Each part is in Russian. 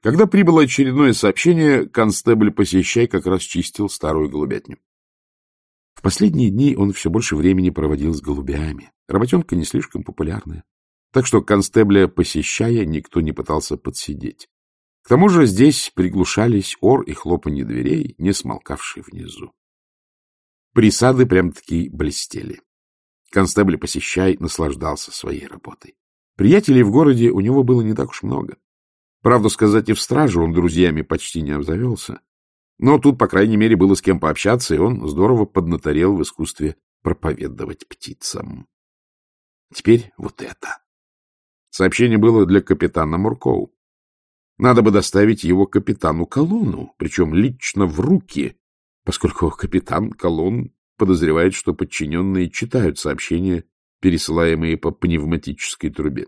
Когда прибыло очередное сообщение, констебль «Посещай» как раз чистил старую голубятню. В последние дни он все больше времени проводил с голубями. Работенка не слишком популярная. Так что констебля «Посещая» никто не пытался подсидеть. К тому же здесь приглушались ор и хлопанье дверей, не смолкавшие внизу. Присады прям-таки блестели. Констебль «Посещай» наслаждался своей работой. Приятелей в городе у него было не так уж много. Правду сказать, и в страже он друзьями почти не обзавелся. Но тут, по крайней мере, было с кем пообщаться, и он здорово поднаторел в искусстве проповедовать птицам. Теперь вот это. Сообщение было для капитана Муркоу. Надо бы доставить его капитану Колону, причем лично в руки, поскольку капитан Колон подозревает, что подчиненные читают сообщения, пересылаемые по пневматической трубе.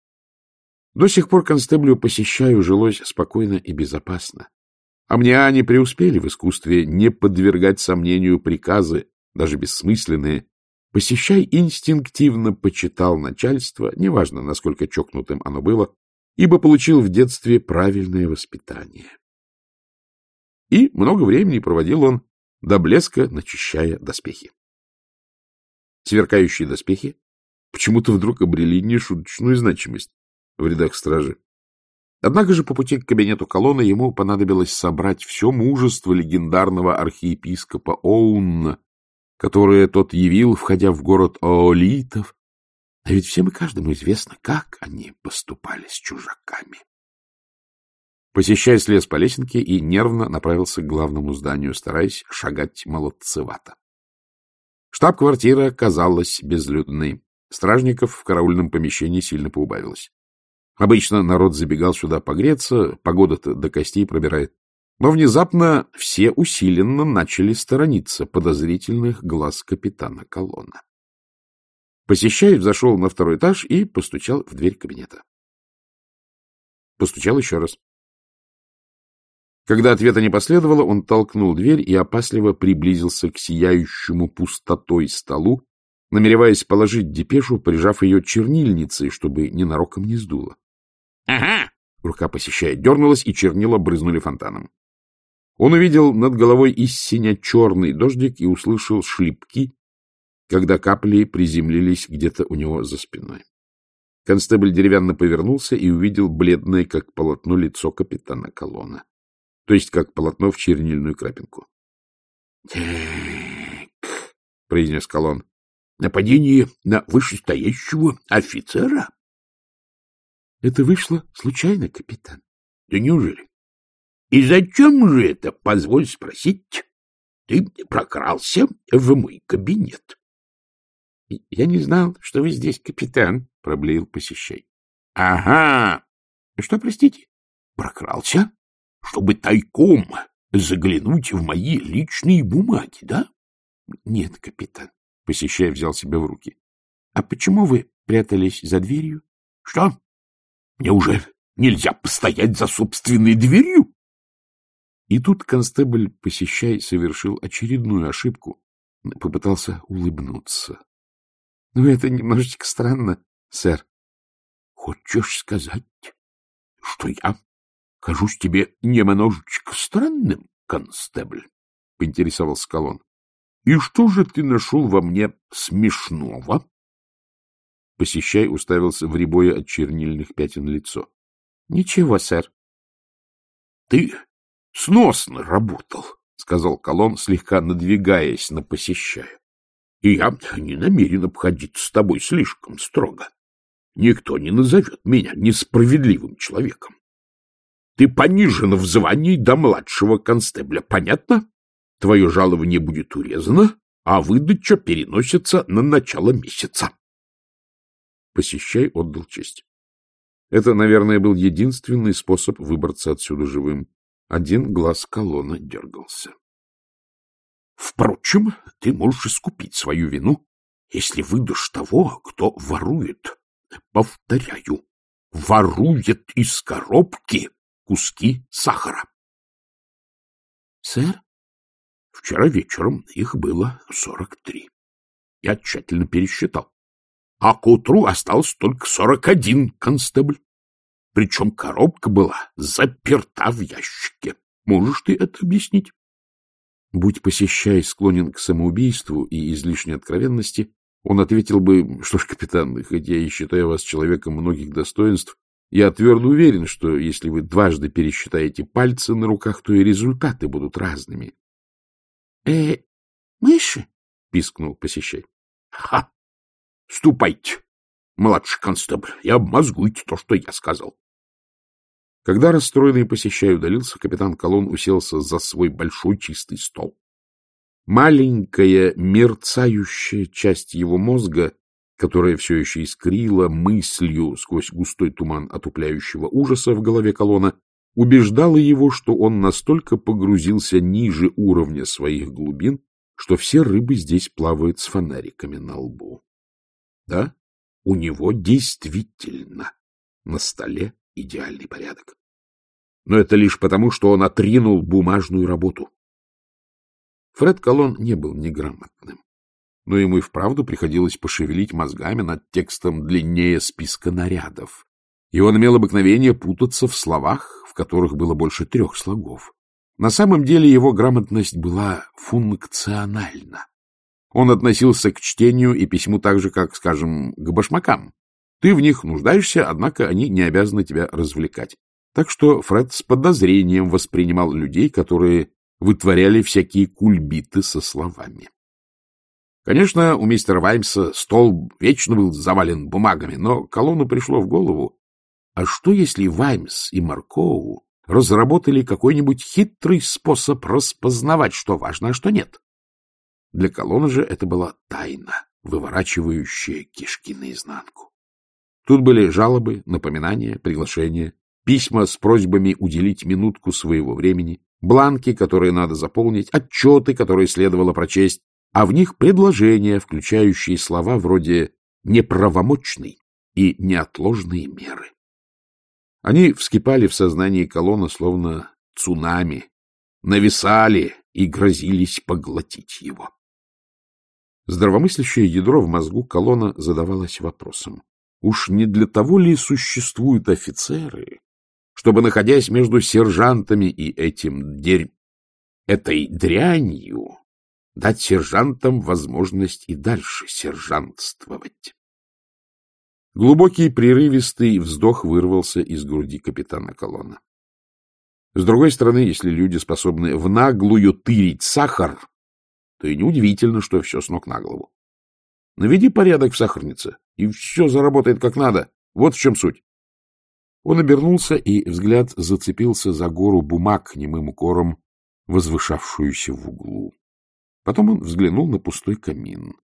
До сих пор констеблю «Посещаю» жилось спокойно и безопасно. Амниане преуспели в искусстве не подвергать сомнению приказы, даже бессмысленные. «Посещай» инстинктивно почитал начальство, неважно, насколько чокнутым оно было, ибо получил в детстве правильное воспитание. И много времени проводил он, до блеска начищая доспехи. Сверкающие доспехи почему-то вдруг обрели нешуточную значимость в рядах стражи. Однако же по пути к кабинету Колона ему понадобилось собрать все мужество легендарного архиепископа Оунна, которое тот явил, входя в город Оолитов. А ведь всем и каждому известно, как они поступали с чужаками. Посещай слез по лесенке и нервно направился к главному зданию, стараясь шагать молодцевато. Штаб-квартира казалась безлюдной. Стражников в караульном помещении сильно поубавилось. Обычно народ забегал сюда погреться, погода-то до костей пробирает. Но внезапно все усиленно начали сторониться подозрительных глаз капитана Колона. Посещай взошел на второй этаж и постучал в дверь кабинета. Постучал еще раз. Когда ответа не последовало, он толкнул дверь и опасливо приблизился к сияющему пустотой столу, намереваясь положить депешу, прижав ее чернильницей, чтобы ненароком не сдуло. «Ага!» — рука «Посещая» дернулась, и чернила брызнули фонтаном. Он увидел над головой из сине-черный дождик и услышал шлепки, когда капли приземлились где-то у него за спиной. Констебль деревянно повернулся и увидел бледное, как полотно, лицо капитана Колона. То есть как полотно в чернильную крапинку. — Так, — произнес Колон, — нападение на вышестоящего офицера? — Это вышло случайно, капитан. — Да неужели? И зачем же это, позволь спросить, ты прокрался в мой кабинет? — Я не знал, что вы здесь, капитан, — проблеял Посещай. — Ага. Что, простите? Прокрался? Чтобы тайком заглянуть в мои личные бумаги, да? — Нет, капитан. Посещай взял себя в руки. — А почему вы прятались за дверью? — Что? Мне уже нельзя постоять за собственной дверью? И тут констебль Посещай совершил очередную ошибку. Попытался улыбнуться. — Ну, это немножечко странно, сэр. — Хочешь сказать, что я кажусь тебе немножечко странным, констебль? — поинтересовался Колон. — И что же ты нашел во мне смешного? Посещай уставился в рябое от чернильных пятен лицо. — Ничего, сэр. — Ты сносно работал, — сказал Колон, слегка надвигаясь на Посещая. — И я не намерен обходиться с тобой слишком строго. Никто не назовет меня несправедливым человеком. Ты понижен в звании до младшего констебля, понятно? Твое жалование будет урезано, а выдача переносится на начало месяца. Посещай отдал честь. Это, наверное, был единственный способ выбраться отсюда живым. Один глаз Колона дергался. Впрочем, ты можешь искупить свою вину, если выдашь того, кто ворует. Повторяю, ворует из коробки куски сахара. — Сэр? — Вчера вечером их было 43. Я тщательно пересчитал. А к утру остался только 41, констебль. Причем коробка была заперта в ящике. Можешь ты это объяснить? Будь посещай склонен к самоубийству и излишней откровенности, он ответил бы: что ж, капитан, хоть я и считаю вас человеком многих достоинств, я твердо уверен, что если вы дважды пересчитаете пальцы на руках, то и результаты будут разными. — Мыши? — пискнул посещай. — Ха! Ступайте, младший констебль, и обмозгуйте то, что я сказал. Когда расстроенный посещай удалился, капитан Колон уселся за свой большой чистый стол. Маленькая мерцающая часть его мозга, которая все еще искрила мыслью сквозь густой туман отупляющего ужаса в голове Колона, убеждала его, что он настолько погрузился ниже уровня своих глубин, что все рыбы здесь плавают с фонариками на лбу. Да, у него действительно на столе идеальный порядок. Но это лишь потому, что он отринул бумажную работу. Фред Колон не был неграмотным, но ему и вправду приходилось пошевелить мозгами над текстом длиннее списка нарядов, и он имел обыкновение путаться в словах, в которых было больше 3 слогов. На самом деле его грамотность была функциональна. Он относился к чтению и письму так же, как, скажем, к башмакам. Ты в них нуждаешься, однако они не обязаны тебя развлекать. Так что Фред с подозрением воспринимал людей, которые вытворяли всякие кульбиты со словами. Конечно, у мистера Ваймса стол вечно был завален бумагами, но Колону пришло в голову, а что если Ваймс и Маркоу разработали какой-нибудь хитрый способ распознавать, что важно, а что нет? Для Колона же это была тайна, выворачивающая кишки наизнанку. Тут были жалобы, напоминания, приглашения, письма с просьбами уделить минутку своего времени, бланки, которые надо заполнить, отчеты, которые следовало прочесть, а в них предложения, включающие слова вроде «неправомочный» и «неотложные меры». Они вскипали в сознании Колона словно цунами, нависали и грозились поглотить его. Здравомыслящее ядро в мозгу Колона задавалось вопросом: уж не для того ли существуют офицеры, чтобы, находясь между сержантами и этой дрянью, дать сержантам возможность и дальше сержантствовать? Глубокий прерывистый вздох вырвался из груди капитана Колона. С другой стороны, если люди способны в наглую тырить сахар, то и неудивительно, что все с ног на голову. Наведи порядок в сахарнице, и все заработает как надо. Вот в чем суть. Он обернулся, и взгляд зацепился за гору бумаг немым укором, возвышавшуюся в углу. Потом он взглянул на пустой камин.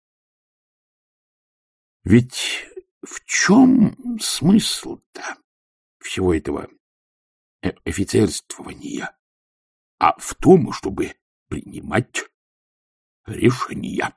Ведь в чем смысл-то всего этого офицерствования? А в том, чтобы принимать решения.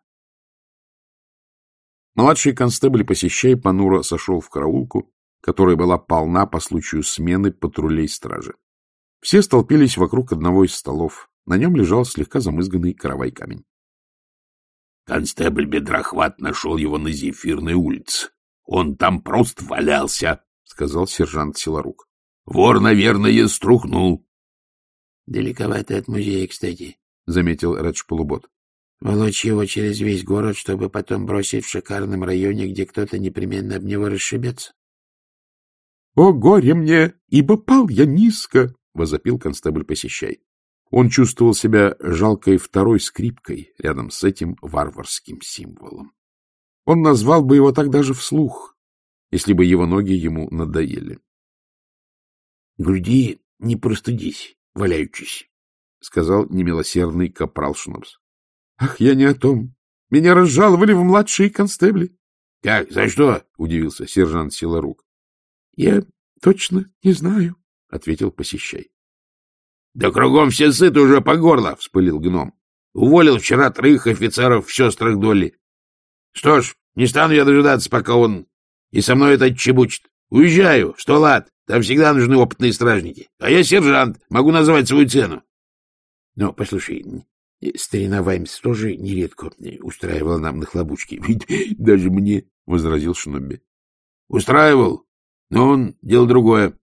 Младший констебль посещай понуро сошел в караулку, которая была полна по случаю смены патрулей стражи. Все столпились вокруг одного из столов. На нем лежал слегка замызганный каравай камень. Констебль Бедрохват нашел его на Зефирной улице. Он там просто валялся, — сказал сержант Силарук. Вор, наверное, струхнул. — Далековато от музея, кстати, — заметил Редж Полубот. — Волочь его через весь город, чтобы потом бросить в шикарном районе, где кто-то непременно об него расшибется. — О, горе мне, ибо пал я низко! — возопил констебль посещай. Он чувствовал себя жалкой второй скрипкой рядом с этим варварским символом. Он назвал бы его тогда же вслух, если бы его ноги ему надоели. — Груди не простудись, валяючись, — сказал немилосердный капрал Шнобс. — Ах, я не о том. Меня разжаловали в младшие констебли. — Как? За что? — удивился сержант Силарук. — Я точно не знаю, — ответил посещай. — Да кругом все сыты уже по горло, — вспылил гном. — Уволил вчера 3 офицеров в сестрах Долли. Что ж, не стану я дожидаться, пока он и со мной это отчебучит. Уезжаю, что лад, там всегда нужны опытные стражники. А я сержант, могу назвать свою цену. Но, послушай, старина Ваймс тоже нередко устраивала нам нахлобучки. Ведь даже мне, — возразил Шнобби. — Устраивал, но он дело другое.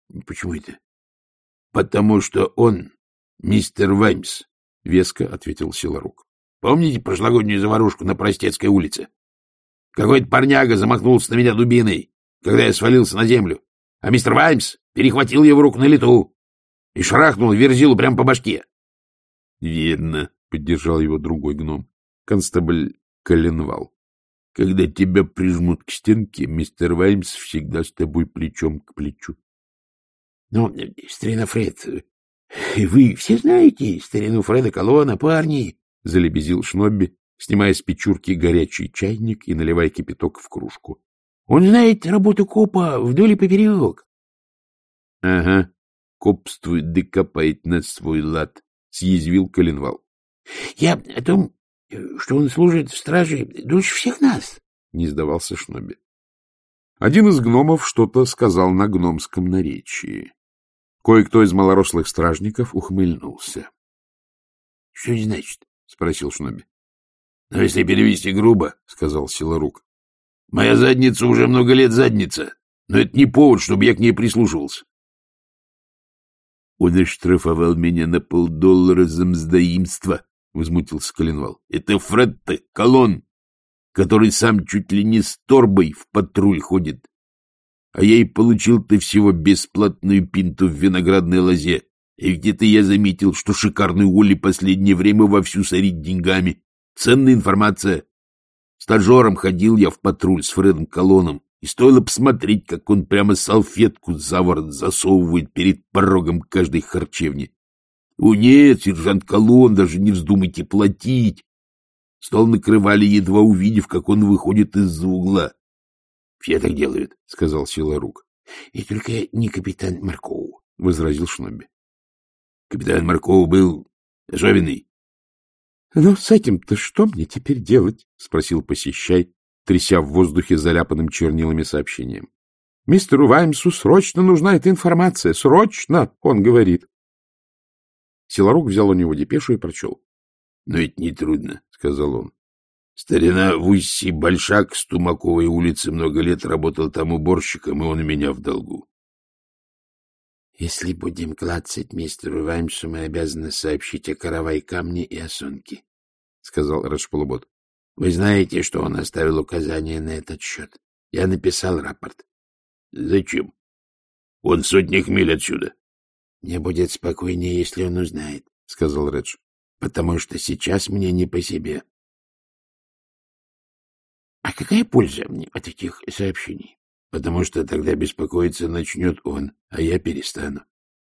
— Почему это? — Потому что он мистер Ваймс, — веско ответил Силарук. — Помните прошлогоднюю заварушку на Простецкой улице? Какой-то парняга замахнулся на меня дубиной, когда я свалился на землю, а мистер Ваймс перехватил его руку на лету и шарахнул Верзилу прямо по башке. — Верно, — поддержал его другой гном, констебль Коленвал. — Когда тебя прижмут к стенке, мистер Ваймс всегда с тобой плечом к плечу. — Ну, старина Фред, вы все знаете старину Фреда Колона, парни, — залебезил Шнобби, снимая с печурки горячий чайник и наливая кипяток в кружку. — Он знает работу копа вдоль и поперек. — Ага, копствует да копает на свой лад, — съязвил Коленвал. — Я о том, что он служит в страже дольше всех нас, — не сдавался Шнобби. Один из гномов что-то сказал на гномском наречии. Кое-кто из малорослых стражников ухмыльнулся. — Что это значит? — спросил Шнобби. — Но если перевести грубо, — сказал Силарук, — моя задница уже много лет задница, но это не повод, чтобы я к ней прислушивался. — Он оштрафовал меня на $50 за мздоимство, — возмутился Коленвал. — Это Фред-то, Колон, который сам чуть ли не с торбой в патруль ходит. А я и получил-то всего бесплатную пинту в виноградной лозе. И где-то я заметил, что шикарный Уолли последнее время вовсю сорит деньгами. Ценная информация. Стажером ходил я в патруль с Фредом Колоном, и стоило посмотреть, как он прямо салфетку за ворот засовывает перед порогом каждой харчевни. О нет, сержант Колон, даже не вздумайте платить. Стол накрывали, едва увидев, как он выходит из-за угла. — Все так делают, — сказал Силарук. — И только не капитан Маркоу, — возразил Шнобби. — Капитан Маркоу был особенный. — Ну, с этим-то что мне теперь делать? — спросил посещай, тряся в воздухе заляпанным чернилами сообщением. — Мистеру Ваймсу срочно нужна эта информация. Срочно, он говорит. Силарук взял у него депешу и прочел. — Но это нетрудно, — сказал он. Старина Вусси Большак с Тумаковой улицы много лет работал там уборщиком, и он у меня в долгу. — Если будем клацать мистеру Ваймсу, мы обязаны сообщить о каравай камне и о сонке, — сказал Рэдж-полубот. — Вы знаете, что он оставил указания на этот счет. Я написал рапорт. — Зачем? Он в сотнях миль отсюда. — Мне будет спокойнее, если он узнает, — сказал Рэдж, — потому что сейчас мне не по себе. — А какая польза от этих сообщений? Потому что тогда беспокоиться начнет он, а я перестану.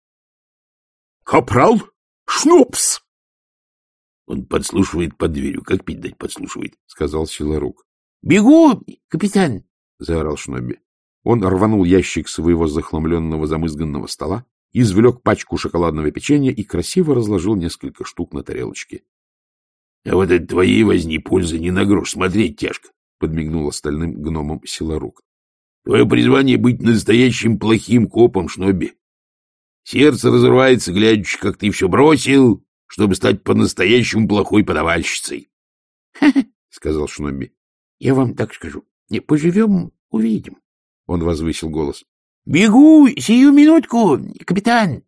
— Капрал Шнупс! — Он подслушивает под дверью. Как пить дать подслушивает, — сказал Силарук. — Бегу, капитан! — заорал Шнобби. Он рванул ящик своего захламленного замызганного стола, извлек пачку шоколадного печенья и красиво разложил несколько штук на тарелочке. — А вот от твоей возни пользы не на грош, смотреть тяжко, — подмигнул остальным гномам Силарук. — Твое призвание — быть настоящим плохим копом, Шнобби. Сердце разрывается, глядя, как ты все бросил, чтобы стать по-настоящему плохой подавальщицей. — сказал Шнобби. — Я вам так скажу. Поживем — увидим. Он возвысил голос. — Бегу сию минутку, капитан!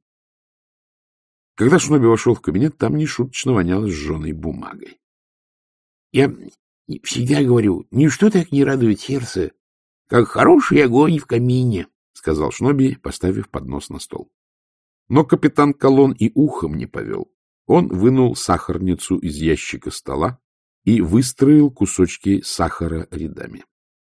Когда Шнобби вошел в кабинет, там нешуточно воняло сжженной бумагой. — Я всегда говорю, ничто так не радует сердце, как хороший огонь в камине, — сказал Шнобби, поставив поднос на стол. Но капитан Колон и ухом не повел. Он вынул сахарницу из ящика стола и выстроил кусочки сахара рядами.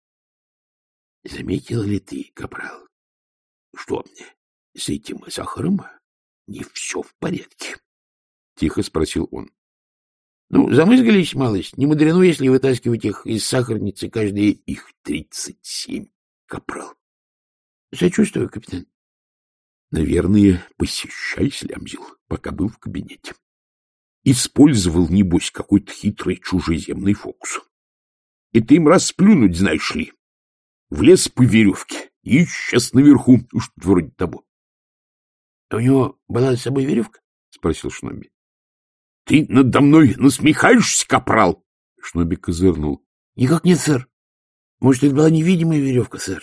— Заметил ли ты, капрал, что с этим сахаром не все в порядке? — тихо спросил он. — Ну, замызгались малость. Не мудрено, если вытаскивать их из сахарницы каждые их 37, капрал. — Сочувствую, капитан. — Наверное, посещай слямзил, пока был в кабинете. Использовал, небось, какой-то хитрый чужеземный фокус. И ты им расплюнуть, знаешь ли. Влез по веревке и сейчас наверху, уж вроде того. — А у него была с собой веревка? — спросил Шнобби. — Ты надо мной насмехаешься, капрал? Шнобби козырнул. — Никак нет, сэр. Может, это была невидимая веревка, сэр.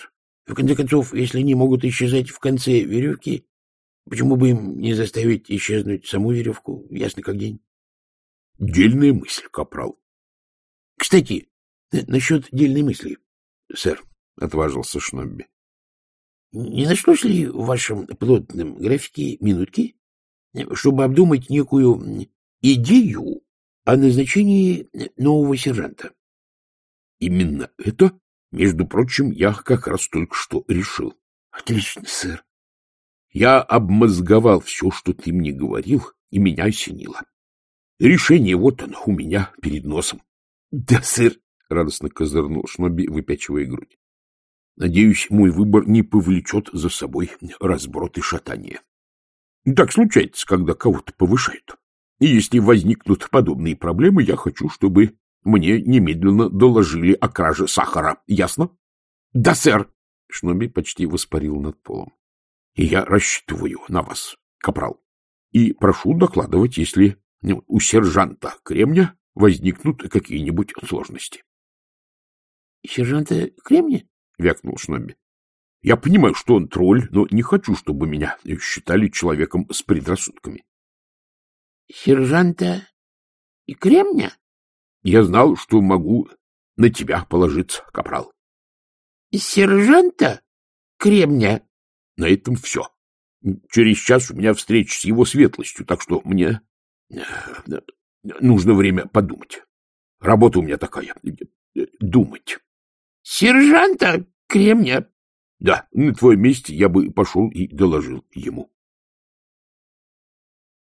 В конце концов, если они могут исчезать в конце веревки, почему бы им не заставить исчезнуть саму веревку, ясно как день? — Дельная мысль, капрал. — Кстати, насчет дельной мысли, сэр, — отважился Шнобби. — не нашлось ли в вашем плотном графике минутки, чтобы обдумать некую идею о назначении нового сержанта? — Именно это, между прочим, я как раз только что решил. — Отлично, сэр. Я обмозговал все, что ты мне говорил, и меня осенило. Решение вот оно у меня перед носом. — Да, сэр, — радостно козырнул Шнобби, выпячивая грудь. — Надеюсь, мой выбор не повлечет за собой разброд и шатание. Так случается, когда кого-то повышают. И если возникнут подобные проблемы, я хочу, чтобы мне немедленно доложили о краже сахара. Ясно? — Да, сэр. Шнобби почти воспарил над полом. — И я рассчитываю на вас, капрал. И прошу докладывать, если у сержанта Кремня возникнут какие-нибудь сложности. — Сержанта Кремня? — вякнул Шнобби. — Я понимаю, что он тролль, но не хочу, чтобы меня считали человеком с предрассудками. — Сержанта Кремня? — Я знал, что могу на тебя положиться, капрал. — Сержанта Кремня? — На этом все. Через час у меня встреча с его светлостью, так что мне нужно время подумать. Работа у меня такая — думать. — Сержанта Кремня? — Да, на твоем месте я бы пошел и доложил ему.